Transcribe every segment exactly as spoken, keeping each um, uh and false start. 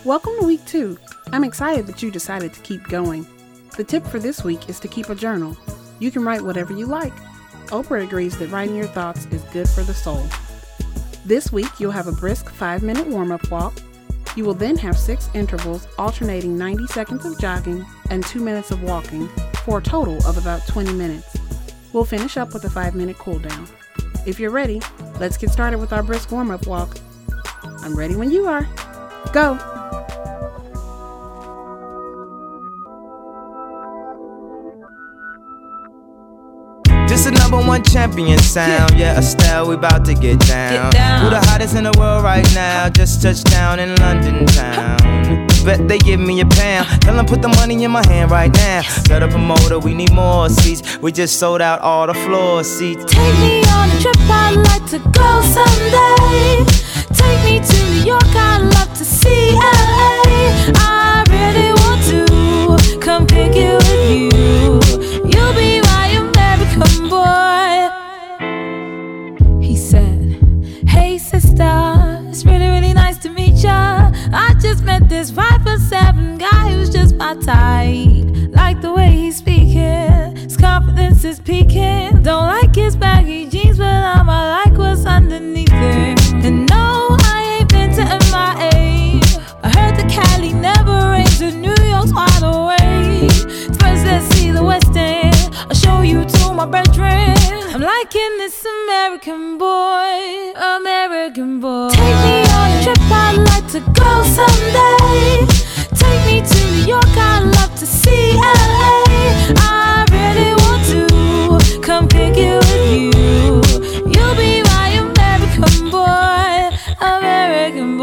Welcome to week two. I'm excited that you decided to keep going. The tip for this week is to keep a journal. You can write whatever you like. Oprah agrees that writing your thoughts is good for the soul. This week, you'll have a brisk five-minute warm-up walk. You will then have six intervals alternating ninety seconds of jogging and two minutes of walking for a total of about twenty minutes. We'll finish up with a five-minute cool down. If you're ready, let's get started with our brisk warm-up walk. I'm ready when you are. Go! This is number one champion sound. Yeah, Estelle, we about to get down. Get down. Who the hottest in the world right now? Just touched down in London town. Bet they give me a pound. Tell them put the money in my hand right now. Set up a motor, we need more seats. We just sold out all the floor seats. Take me on a trip, I'd like to go someday. Take me to New York, I'd love to see L A. I really want to come pick it with you. You'll be my American boy. He said, hey sister, it's really, really nice to meet ya. I just met this five foot seven guy who's just my type. Like the way he's speaking, his confidence is peaking. Don't like his baggy jeans, but I'ma like what's underneath it. And no, I ain't been to M I A. I heard that Cali never rains and New York's wide awake. First let's see the West End, I'll show you to my bedroom. I'm liking this American boy, American boy. Take me on a trip, I'd like to go someday. Take me to New York, I'd love to see L A. I really want to come kick it with you. You'll be my American boy, American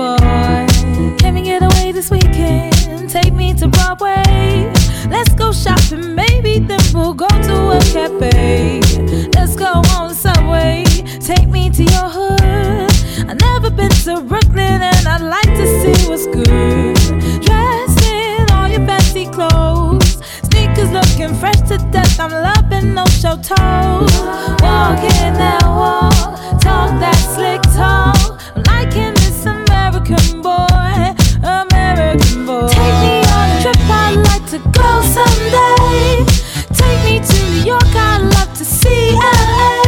boy. Can we get away this weekend? Take me to Broadway. Let's go shopping, maybe then we'll go to a cafe. Let's go on the subway, take me to your hood. I've never been to Brooklyn and I'd like to see what's good. Dressed in all your fancy clothes, sneakers looking fresh to death. I'm loving no show toes. Walking that walk, talk that slick talk. I'm liking this American boy, American boy. Take me on a trip, I'd like to go someday. Take me to New York, I'd love to see L A.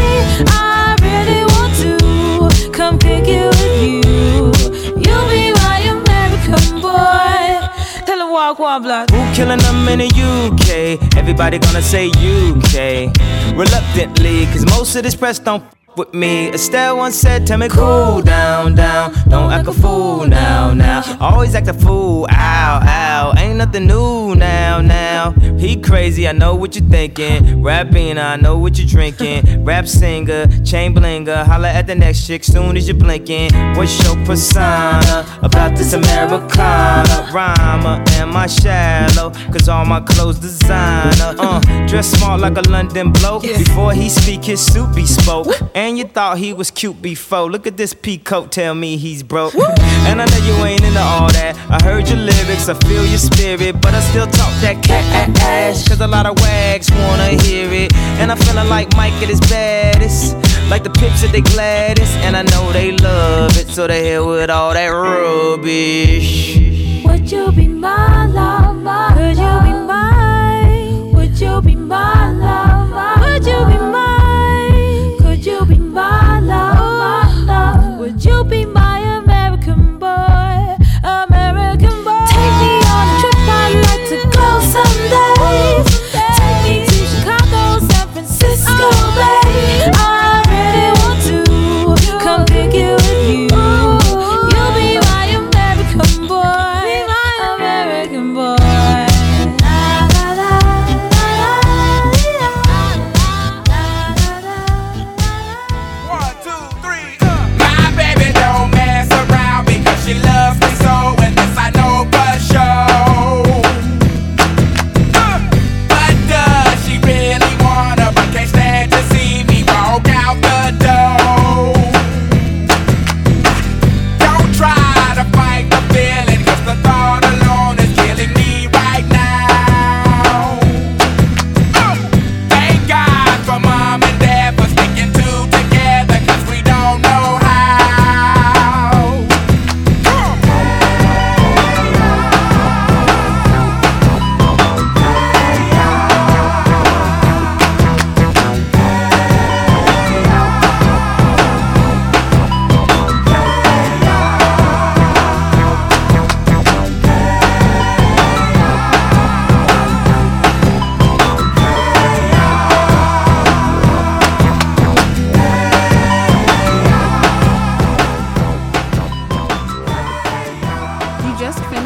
I really want to come pick it with you. You'll be my American boy. Tell him walk one block. Who killing them in the U K? Everybody gonna say U K. Reluctantly, cause most of this press don't f- with me. Estelle once said, tell me cool down, down. Don't act a fool now, now. Always act a fool, ow, ow. Ain't nothing new now, now. He crazy, I know what you're thinking. Rapping, I know what you're drinking. Rap singer, chain blinger. Holla at the next chick soon as you're blinking. What's your persona about this Americana? Rhymer, am I shallow? Cause all my clothes designer. Uh, dress smart like a London bloke. Before he speak, his suit be spoke. And you thought he was cute before. Look at this peacoat, tell me he's broke. And I know you ain't into all that. I heard your lyrics, I feel your spirit, but I still talk that cat ass. Cause a lot of wags wanna hear it. And I'm feeling like Mike at his baddest, like the Pips at they gladdest. And I know they love it, so they here with all that rubbish. Would you be my love, my Would you be mine? Would you be my love, my Would you be mine? Could you be my love, my love? Would you be my American boy, American boy? Take me on a trip, I'd like to go someday. Take me to Chicago, San Francisco, babe. I really want to come pick it with you. You'll be my American boy, my American boy.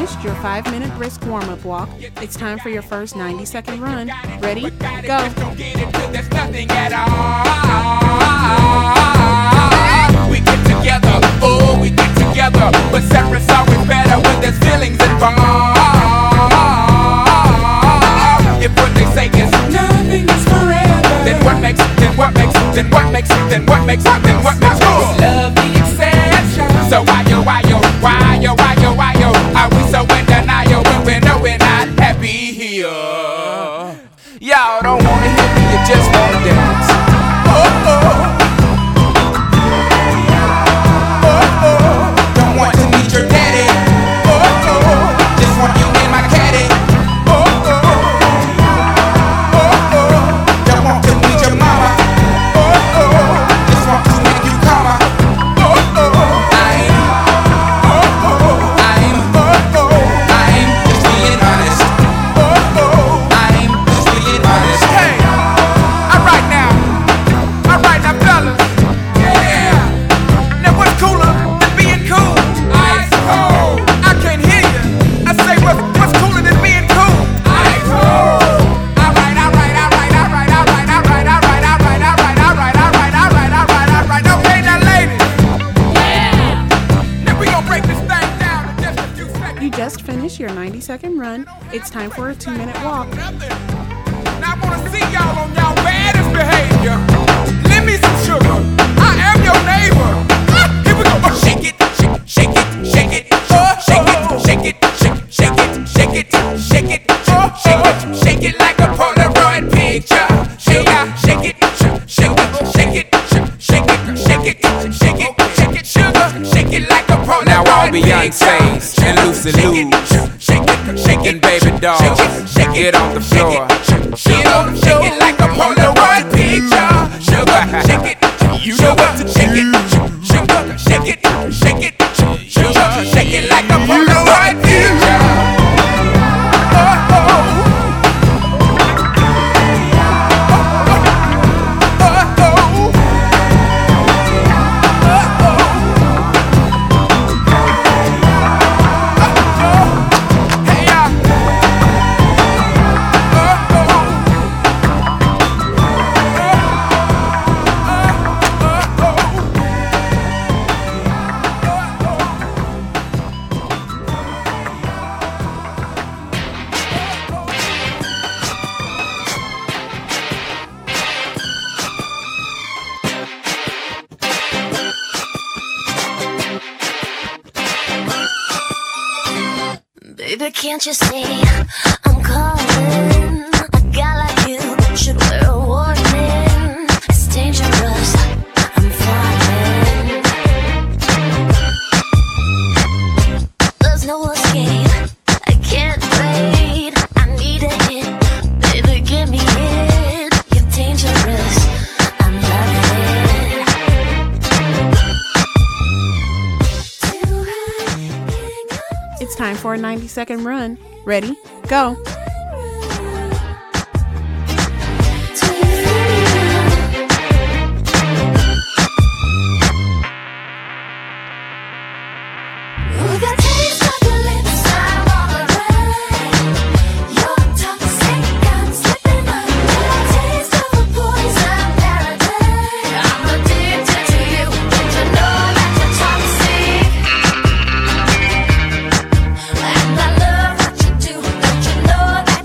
finished your five minute brisk warm-up walk, it's time for your first ninety second run. Ready? Go. There's nothing at all. We get together, oh, we get together, but separate's always better when there's feelings involved. If what they say is nothing is forever, then what makes, then what makes, then what makes, then what makes, then what makes love the exception? So why yo, why yo, why yo, why yo, why yo, are we so in denial when we know we're not happy here? Y'all don't wanna hear me, you just wanna dance. Oh oh. Oh oh. Don't want to meet your daddy. Oh oh. Just want you in my caddy. Oh oh. Oh oh. Don't want to meet your mama. Oh oh. Just want to make you come. Oh oh. I'm. Oh oh. I'm. Oh oh. I'm just being honest. Oh oh. I'm just being honest. Hey. Alright now. Alright now, fellas. Yeah. Now what's cooler than being cool? Ice cold. I can't hear you. I say what, what's cooler than being cool? Ice cold. Alright, alright, alright, alright, alright, alright, alright, alright, alright, alright, alright, alright, alright, alright. Okay now, ladies. Yeah. Now we gon' break this thing down in just a few seconds. You just finished your ninety second run. It's time for a two minute walk. Nothing. Now I wanna see y'all on y'all baddest behavior. Lend me some sugar. I am your neighbor. Ah, here we go. Oh, shake it, shake, shake it, shake it, oh, shake it, shake it, shake, shake it, shake it, shake it, oh, shake it, shake it like a Polaroid picture. Shake it, shake it, shake it, shake it, shake it, shake it, shake it, shake it, sugar, shake it like a Polaroid picture. Now all Beyonce's and Lucy Lou's and baby dolls, get on the floor. Get on, shake it like a Polaroid picture. Sugar, shake it, sugar, shake it, sugar, shake it, shake it, sugar, shake it like a Polaroid picture. Oh oh, oh oh, oh oh. Hey y'all. Baby, can't you see I'm calling? A guy like you should wear a warning. It's dangerous, I'm falling. There's no escape, I can't wait. I need a hit, baby, give me it. You're dangerous, I'm loving it. It's time for a ninety second run. Ready? Go. With a taste of your lips, I'm on the ride. You're toxic, I'm slipping under. A taste of a poison paradise. I'm addicted to you. Don't you know that you're toxic? And I love what you do. Don't you know that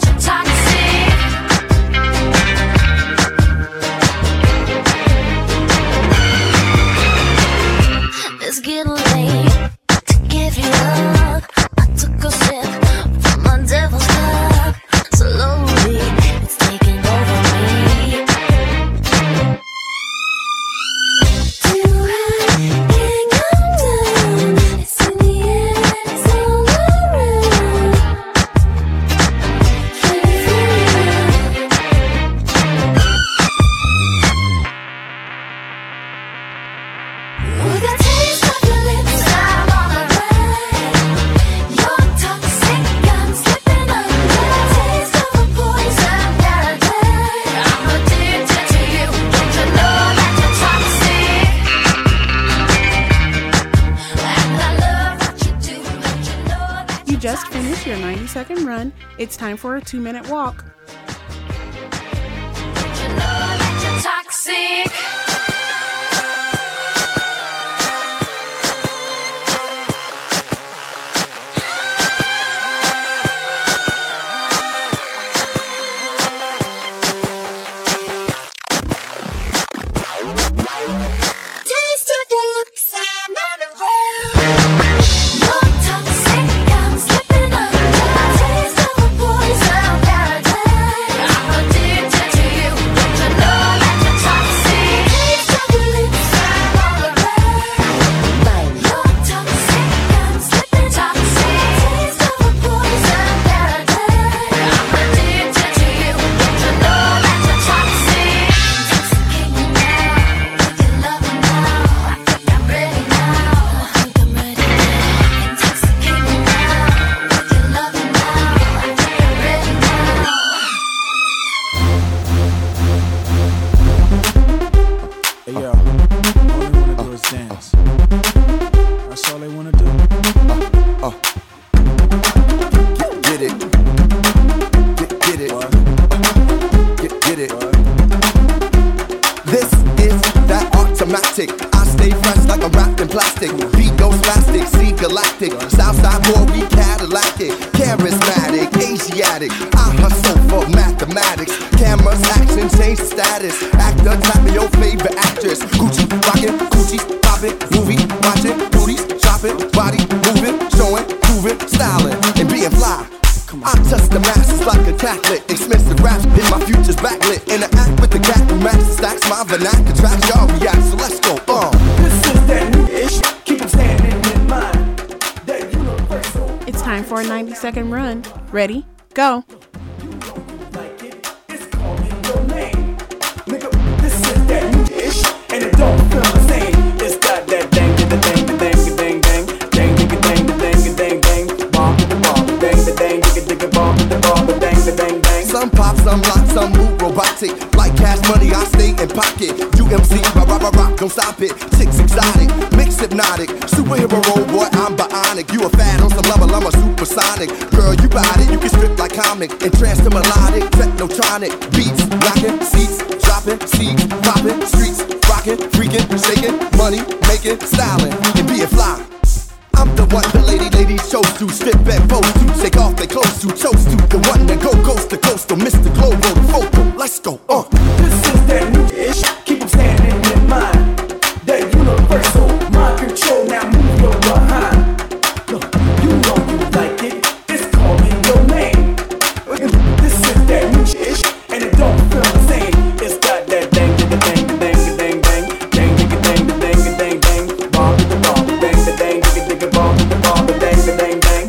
just finished your ninety second run. It's time for a two minute walk. Toxic. It's time for a ninety second run. Ready? Go. Some pop, some lock, some move robotic. Like cash money, I stay in pocket. U M C, rock, rock, rock, rock, don't stop it. Chicks exotic, mix hypnotic. Superhero role, boy, I'm bionic. You a fan on some level, I'm a supersonic. Girl, you bout it, you can strip like comic. And trance to melodic, technotronic. Beats, rockin', seats, dropping, seeds, popping, streets, rockin', freaking, shaking, money, making, styling, and being fly. I'm the one the lady ladies chose to strip and pose to, take off their clothes to, chose to, the one that go coast to coast, or Mister Global, the focal. Let's go, uh. This is that new ish, keep them standing in mind. That universal mind control, now move your behind. Look, you know you like it, it's calling your name. This is that new ish, and it don't feel the same. It's got that dang, dang, dang, dang, dang, dang, dang, dang, dang, dang, dang, dang, bomb to the bomb, dang, dang, dang, dang, bomb to the bomb, dang, dang, dang.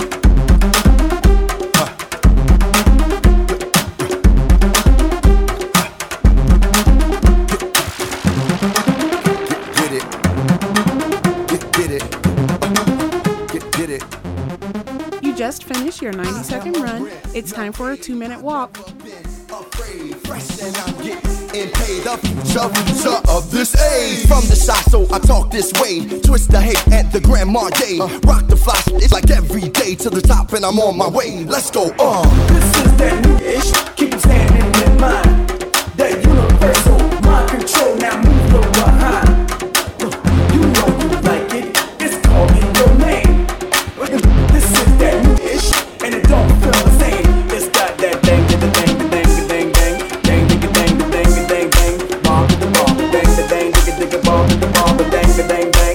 You just finished your ninety second run. It's time for a two minute walk. Fresh and I'm getting paid. The future, future of this age. From the side, so I talk this way. Twist the hate at the Grandma Day. Uh, rock the flash, it's like every day to the top, and I'm on my way. Let's go, uh. This is that new ish, keep them standing in mind. That universal mind control, now move your behind. Look, you know you like it, it's calling your name. This is that new ish, and it don't feel the same. It's got that dang, dang, dang, dang, dang, dang, dang, dang, dang, dang, dang, dang, bomb to the bomb, dang, dang, dang, dang, bomb to the bomb, dang, dang, dang.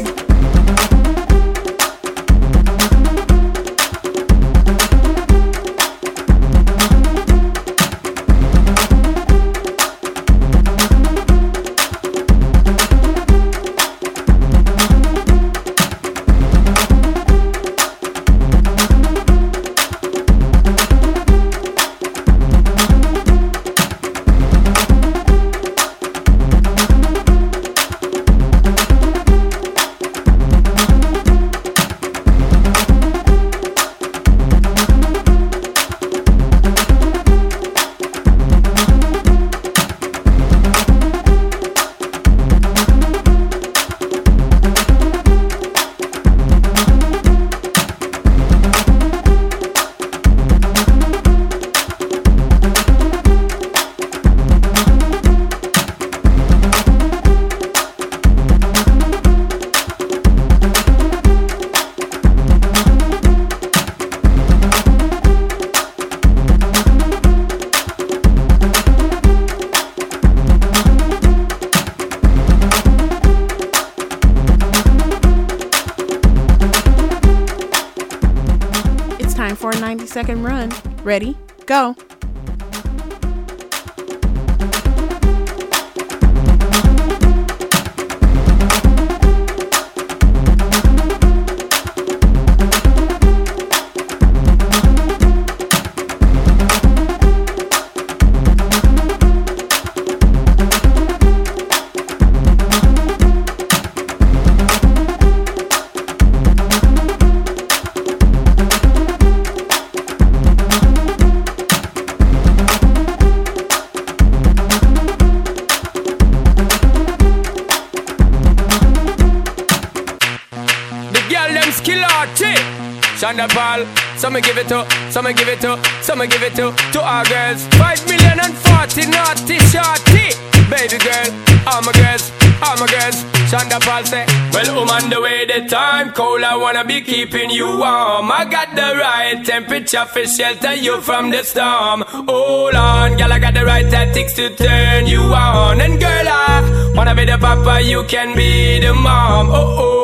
time for a ninety second run. Ready? Go. Shonda Paul, some give it to, some give it to, some give it to, to our girls. Five million and forty naughty shorty, baby girl, all my girls, all my girls. Shonda Paul say, well, I'm on the way, the time cold, I wanna be keeping you warm. I got the right temperature for shelter you from the storm. Hold on, girl, I got the right tactics to turn you on. And girl, I wanna be the papa, you can be the mom. Oh oh.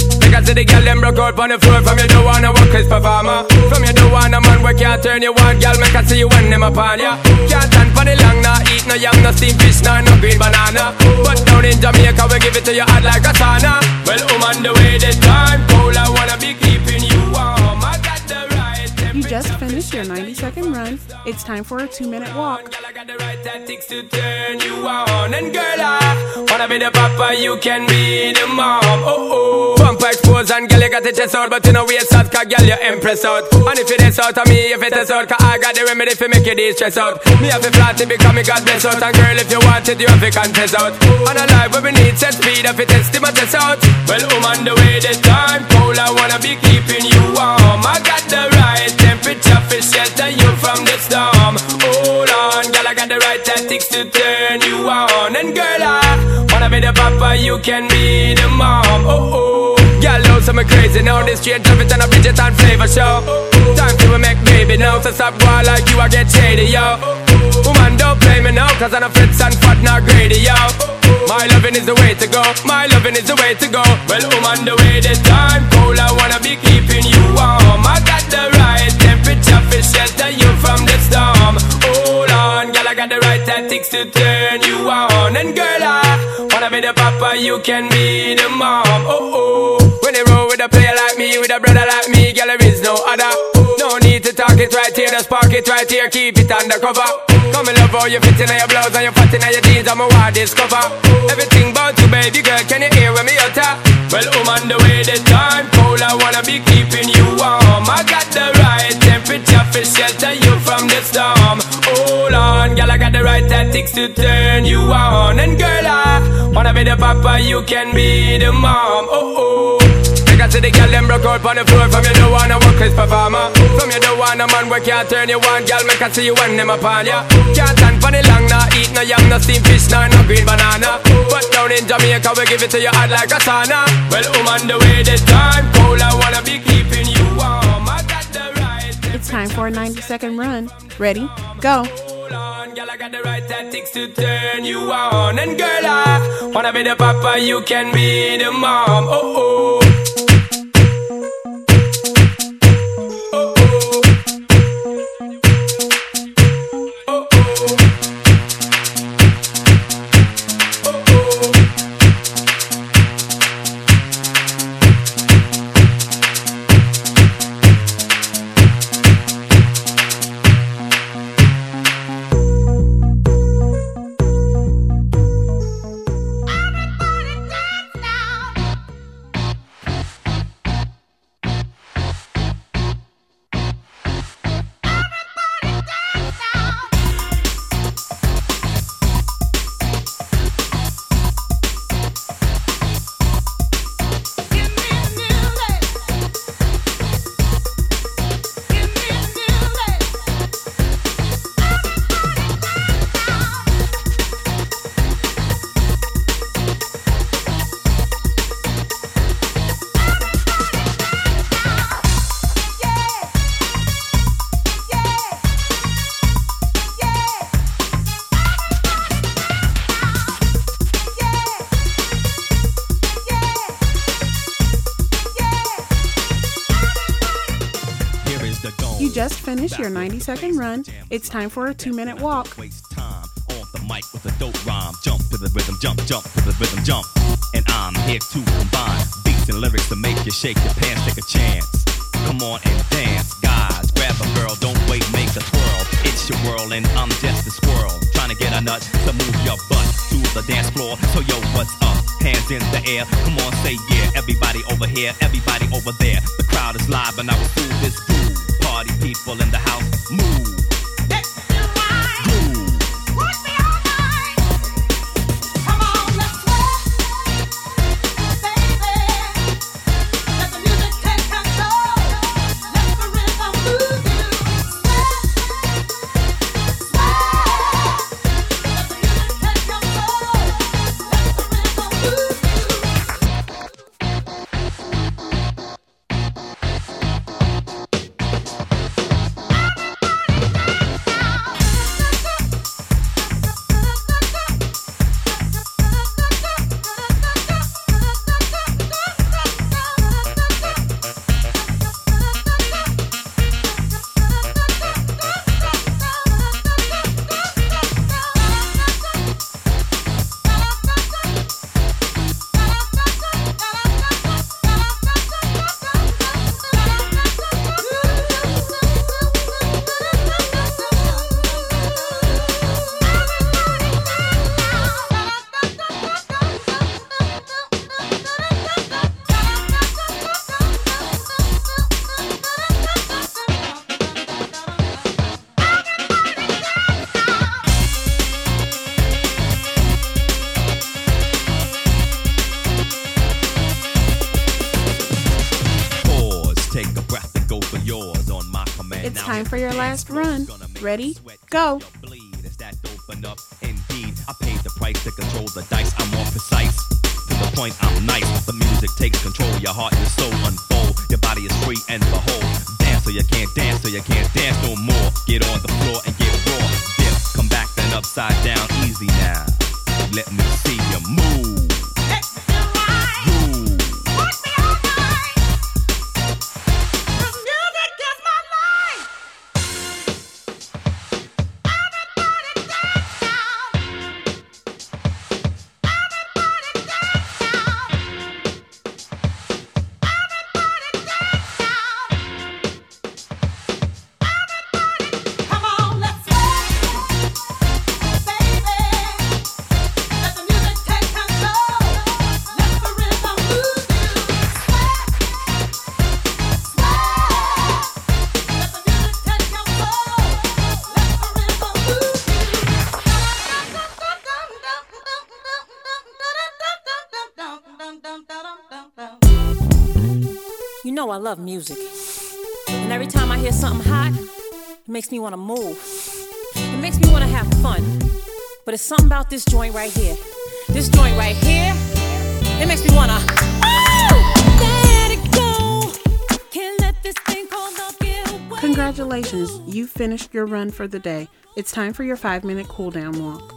I see the girl them broke out on the floor. From you don't wanna work as performer. From you don't want a man where can't turn you on. Girl, make I see you when them upon ya. Can't stand for the long, nah eat no yam, no steamed fish, nah no green banana. But down in Jamaica we give it to you hot like a sauna. Well, I'm on the way, the time cold, I wanna be keeping you warm. I got the right temperature. You just finished your ninety second run. It's time for a two minute walk. Girl, I got the right tactics to turn you on. And girl, I wanna be the papa, you can be the mom. Oh oh. Pump expose and girl, you got the chest out, but you know waist out, cause girl, you impress out. And if it is out of me, if it is out, cause I got the remedy for make you de-stress out. Me have to flat it because me God bless out. And girl, if you want it, you have to contest out. And a life where we need set speed, if it test, my test out. Well, I'm on the way, the time cold, I wanna be keeping you warm. I got the right temperature for shelter you from the storm. Hold on, girl, I got the right tactics to turn you on. And girl, I wanna be the papa, you can be the mom. Oh oh. Girl, know some crazy now. This straight love it and a Bridget and flavor show. Time to make baby now. So stop boy like you, I get shady, yo. Woman, don't play me now, cause I'm a fritz and fat, not greedy, yo. My loving is the way to go. My loving is the way to go. Well, I'm on the way, the time cold, I wanna be keeping you warm. I got the right temperature for shelter you from the storm. Hold on, girl, I got the right tactics to turn you on. And girl, I wanna be the papa, you can be the mom. Oh oh. When you roll with a player like me, with a brother like me, girl, there is no other. No need to talk it right here, just park it right here, keep it undercover. Come and love how you fit in your blouse and you fat in your jeans, I'm a wild discover. Everything about you, baby girl, can you hear when me utter? Well, I'm on the way, the time cold, I wanna be keeping you warm. I got the right temperature for shelter you from the storm. Hold on, girl, I got the right tactics to turn you on. And girl, I wanna be the papa, you can be the mom. Oh oh. I see the girl them broke out on the floor. From you don't wanna work as performer. From you don't want a man where can't turn you on. Girl, make I see you when them upon ya. Can't stand for the long, nah eat no yam, no steamed fish, nah no green banana. But down in Jamaica we give it to you hot like a sauna. Well, I'm on the way, the time cold, I wanna be keeping you warm. I got the right. It's time for a ninety second run. Ready? Go. Girl, I got the right tactics to turn you on. And girl, I wanna be the papa, you can be the mom. Oh oh. the dome. You just finished your ninety second run. It's time for a two minute walk. Waste time on the mic with a dope rhyme. Jump to the rhythm, jump, jump to the rhythm, jump. And I'm here to combine beats and lyrics to make you shake your pants, take a chance. Come on and dance, guys. Grab a girl, don't wait, make a twirl. It's your world and I'm just a squirrel. Trying to get a nut to move your butt to the dance floor. So yo, what's up? Hands in the air. Come on, say yeah. Everybody over here, everybody over there. The crowd is live and I will fool this groove. Party people in the house, move. It's time for your last run. Ready? Go. Indeed, I paid the price to control the dice. I'm more precise. To the point, I'm nice. The music takes control. Your heart, your soul unfold. Your body is free and behold. Dance so you can't dance, so you can't dance no more. Get on the floor and get raw. Dip, come back then upside down. Easy now. Let me see you move. You know I love music, and every time I hear something hot, it makes me want to move. It makes me want to have fun. But it's something about this joint right here. This joint right here, it makes me want to. Let it go. Can't let this thing called love get away. Congratulations, you finished your run for the day. It's time for your five minute cool down walk.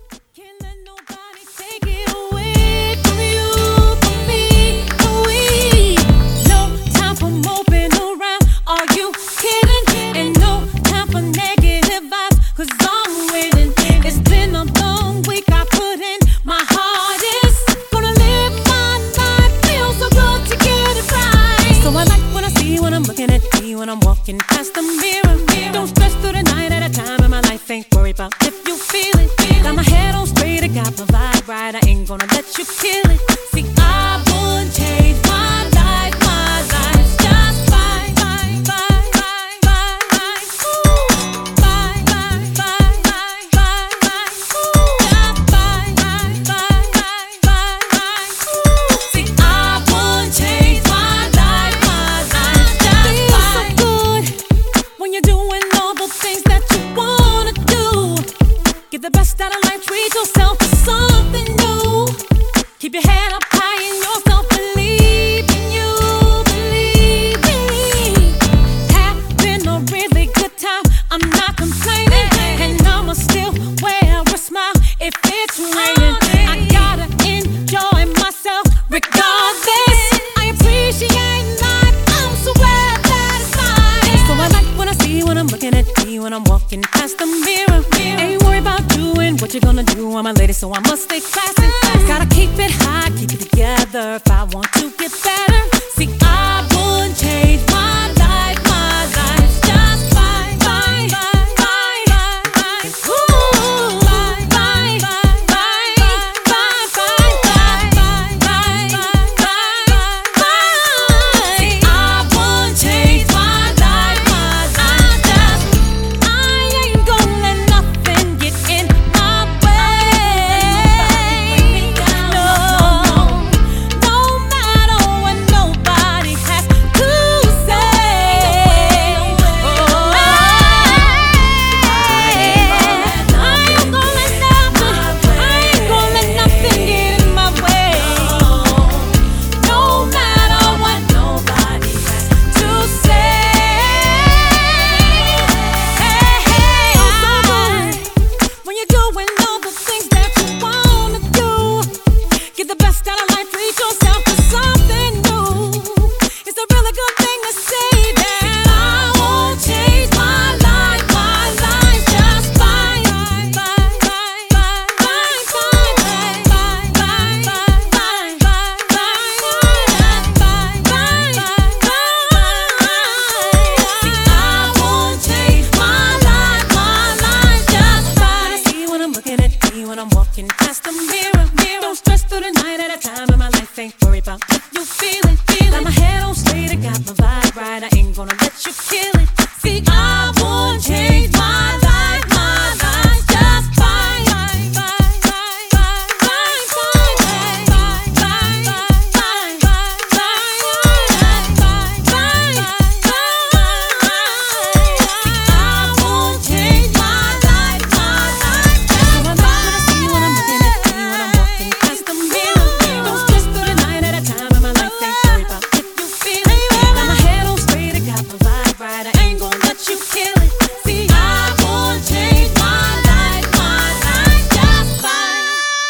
When I'm walking past the mirror, don't stress through the night at a time in my life. Ain't worried about if you feel it. Got my head on straight, I got my vibe right. I ain't gonna let you kill it. See, I would change my life, my life's just fine, fine, fine, fine, fine, fine. Ooh, fine, fine, fine, fine, fine, fine. Ooh, just fine, fine, fine, fine, fine, fine. Ooh, see, I would change my life, my life's just fine. When you're doing all the things that you wanna do, get the best out of life, treat yourself to something new. Keep your head up high in yourself, believe in you, believe, believe. Having a really good time, I'm not complaining, and I'ma still wear a smile if it's raining. I gotta enjoy myself regardless. I appreciate life, I'm so glad that it's mine. So I like I'm looking at me when I'm walking past the mirror. Ain't worried about doing what you're gonna do. I'm a lady, so I must stay classy. Gotta keep it high, keep it together if I want to get better. See, I wouldn't change my life, my life's just fine, fine, fine, fine, fine. Ooh, fine, fine, fine, fine, fine, fine, fine, fine, fine, fine. See, I wouldn't change my life, my life. I just, I ain't gonna let nothing get in my way. No, no matter what nobody has to say. Oh, I ain't gonna let nothing, I ain't gonna let nothing get in my way. No matter what nobody has to say. When you're doing all the things that you wanna do, get the best out of life, treat yourself to something new. It's a really good thing to say that I won't change my life, my life's just fine, fine, fine, fine, fine, fine, fine, fine, fine, fine, fine, fine, fine, fine. See, I won't change my life, my life's just fine. See when I'm looking at me when I'm walking past the mirror. Don't stress through the night at a time in my life. Ain't worry about if you feel it, feel it. Got my head on straight, I got my vibe right. I ain't gonna let you kill it. See, I won't change my life, my life's just fine, fine, fine, fine, fine, fine, fine, fine, fine, fine, fine, fine, fine, fine. I won't change my life, my life. So I'm not gonna see when I'm looking at me when I'm walking past the mirror. Don't stress through the night at a time in my life. Ain't worry about if you feel it. Got my head on straight, I got my vibe right. I ain't gonna let you kill it. See, I won't change my life, my life's just fine.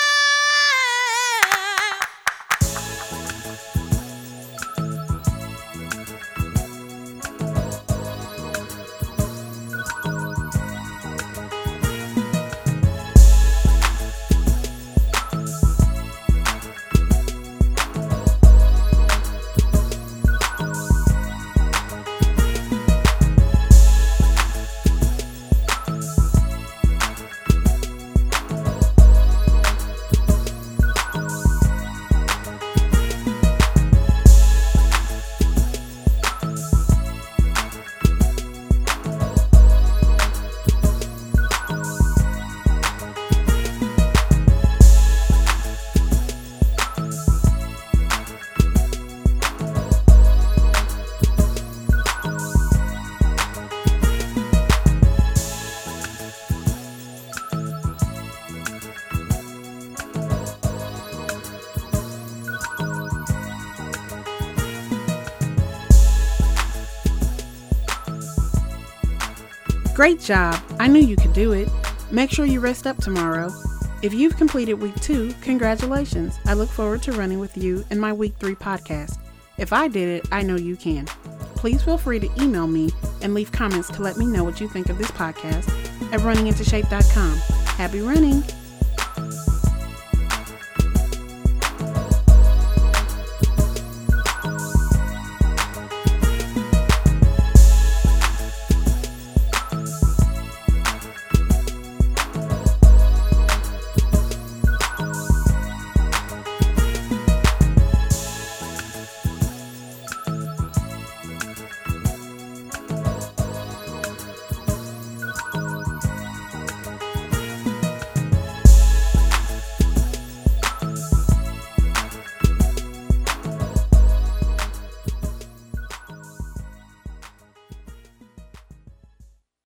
Great job! I knew you could do it. Make sure you rest up tomorrow. If you've completed week two, congratulations. I look forward to running with you in my week three podcast. If I did it, I know you can. Please feel free to email me and leave comments to let me know what you think of this podcast at running into shape dot com. Happy running!